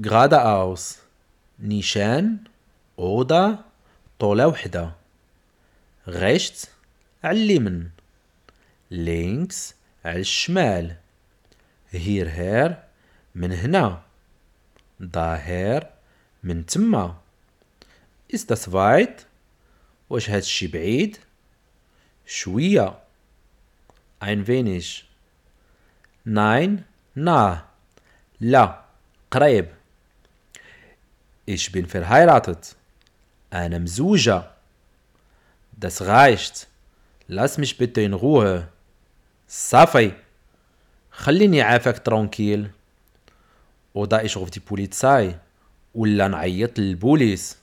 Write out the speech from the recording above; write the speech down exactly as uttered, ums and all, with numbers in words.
geradeaus. نيشان أوضة طولة وحدة. rechts على اليمين. links على الشمال. hierher من هنا. daher من تما. ist das weit؟ واش هادشي بعيد؟ شوية ein wenig. nein nah لا قريب. ich bin verheiratet أنا مزوجة. das reicht lass mich bitte in Ruhe. صافي خليني عافاك ترونكيل. oder ich ruf die Polizei ولا نعيط للبوليس.